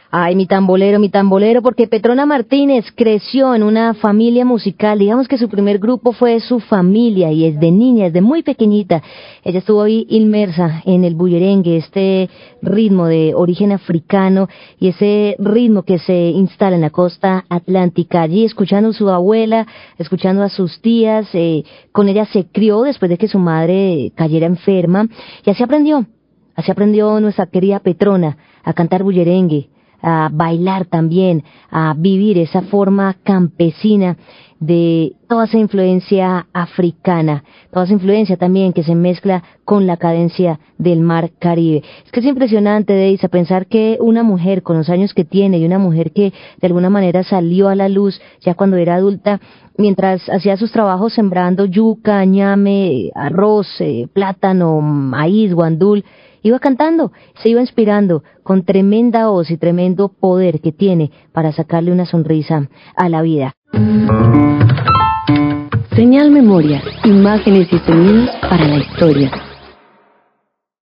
Ay, mi tambolero, porque Petrona Martínez creció en una familia musical. Digamos que su primer grupo fue su familia y desde niña, desde muy pequeñita, ella estuvo ahí inmersa en el bullerengue, este ritmo de origen africano y ese ritmo que se instala en la costa atlántica. Allí escuchando a su abuela, escuchando a sus tías, con ella se crió después de que su madre cayera enferma y así aprendió nuestra querida Petrona a cantar bullerengue, a bailar también, a vivir esa forma campesina de toda esa influencia africana, toda esa influencia también que se mezcla con la cadencia del mar Caribe. Es que es impresionante, Deisa, pensar que una mujer con los años que tiene y una mujer que de alguna manera salió a la luz ya cuando era adulta, mientras hacía sus trabajos sembrando yuca, ñame, arroz, plátano, maíz, guandul, iba cantando, se iba inspirando con tremenda voz y tremendo poder que tiene para sacarle una sonrisa a la vida. Señal Memoria, imágenes y sonidos para la historia.